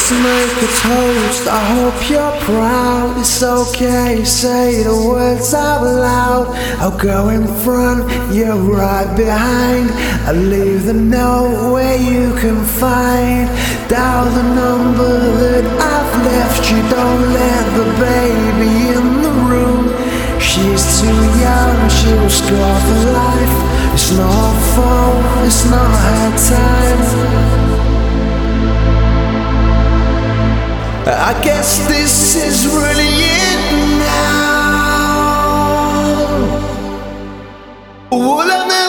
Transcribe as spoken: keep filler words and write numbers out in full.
Let's make a toast, I hope you're proud. It's okay, say the words out loud. I'll go in front, you're right behind. I'll leave the note where you can find. Dial the number that I've left you. Don't let the baby in the room. She's too young, she'll scar for life. It's not her fault, it's not her time. I guess this is really it now. Well, I'm